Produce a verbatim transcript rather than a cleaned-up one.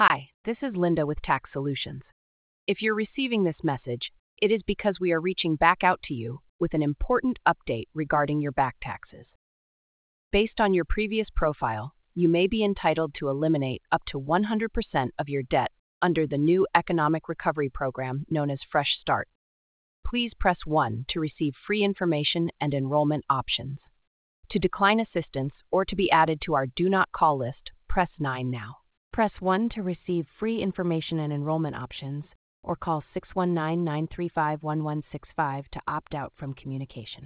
Hi, this is Linda with Tax Solutions. If you're receiving this message, it is because we are reaching back out to you with an important update regarding your back taxes. Based on your previous profile, you may be entitled to eliminate up to one hundred percent of your debt under the new economic recovery program known as Fresh Start. Please press one to receive free information and enrollment options. To decline assistance or to be added to our Do Not Call list, press nine now. Press one to receive free information and enrollment options, or call six one nine, nine three five, one one six five to opt out from communication.